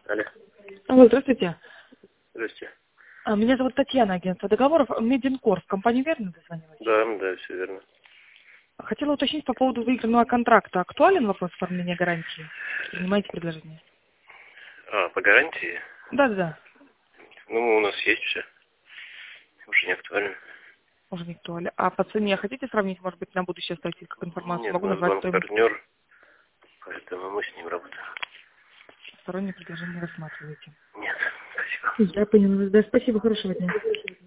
Алло. Алло, здравствуйте. Здрасте. Меня зовут Татьяна, агентство договоров. Мединкор. В компанию верно дозвонилась? Да, все верно. Хотела уточнить по поводу выигранного контракта. Актуален вопрос оформления гарантии? Принимаете предложение? По гарантии? Да. Ну, у нас есть все. Уже не актуально. Уже не актуален. А по цене хотите сравнить, может быть, на будущее оставить как информацию? Нет, Могу у нас назвать стоимость. банк-партнер, поэтому мы с ним работаем. Стороннее предложение рассматриваете. Нет, спасибо. Я поняла. Да, спасибо, хорошего дня.